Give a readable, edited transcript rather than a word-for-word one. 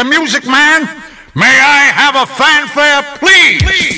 Mr. Music Man, may I have a fanfare, please?